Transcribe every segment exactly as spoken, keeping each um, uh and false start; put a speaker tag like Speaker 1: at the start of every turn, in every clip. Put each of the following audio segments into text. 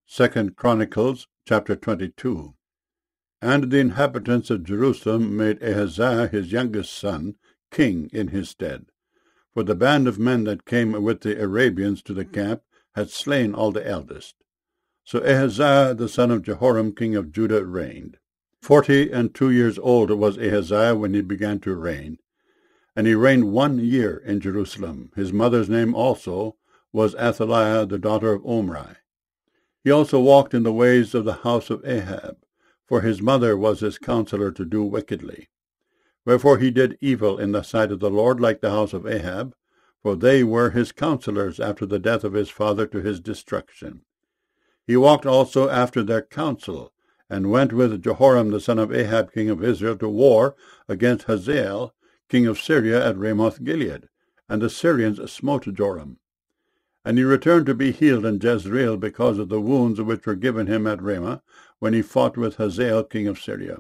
Speaker 1: Second Chronicles chapter twenty-two. And the inhabitants of Jerusalem made Ahaziah his youngest son king in his stead. For the band of men that came with the Arabians to the camp had slain all the eldest. So Ahaziah the son of Jehoram king of Judah reigned. Forty and two years old was Ahaziah when he began to reign, and he reigned one year in Jerusalem. His mother's name also was Athaliah the daughter of Omri. He also walked in the ways of the house of Ahab, for his mother was his counselor to do wickedly. Wherefore he did evil in the sight of the Lord like the house of Ahab, for they were his counselors after the death of his father to his destruction. He walked also after their counsel, and went with Jehoram the son of Ahab king of Israel to war against Hazael king of Syria at Ramoth-Gilead, and the Syrians smote Joram. And he returned to be healed in Jezreel because of the wounds which were given him at Ramah, when he fought with Hazael king of Syria.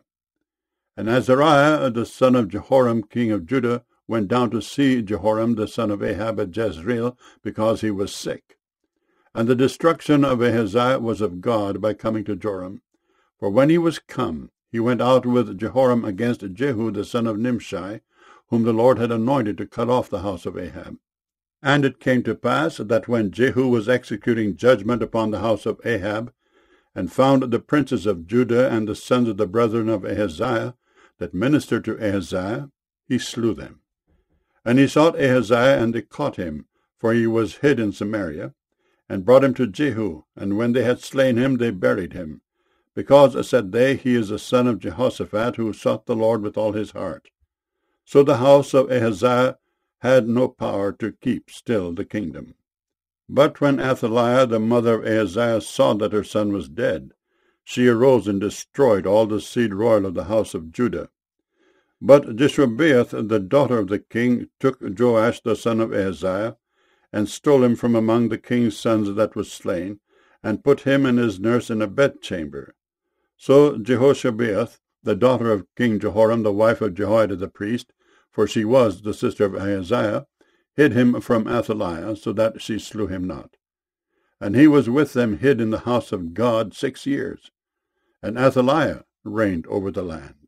Speaker 1: And Azariah the son of Jehoram king of Judah went down to see Jehoram the son of Ahab at Jezreel, because he was sick. And the destruction of Ahaziah was of God by coming to Joram. For when he was come, he went out with Jehoram against Jehu the son of Nimshi, whom the Lord had anointed to cut off the house of Ahab. And it came to pass that when Jehu was executing judgment upon the house of Ahab, and found the princes of Judah and the sons of the brethren of Ahaziah that ministered to Ahaziah, he slew them. And he sought Ahaziah, and they caught him, for he was hid in Samaria, and brought him to Jehu. And when they had slain him, they buried him, because, said they, he is a son of Jehoshaphat, who sought the Lord with all his heart. So the house of Ahaziah had no power to keep still the kingdom. But when Athaliah, the mother of Ahaziah, saw that her son was dead, she arose and destroyed all the seed royal of the house of Judah. But Jeshobeath, the daughter of the king, took Joash the son of Ahaziah, and stole him from among the king's sons that was slain, and put him and his nurse in a bedchamber. So Jehoshabeath, the daughter of King Jehoram, the wife of Jehoiada the priest, for she was the sister of Ahaziah, hid him from Athaliah, so that she slew him not. And he was with them hid in the house of God six years. And Athaliah reigned over the land.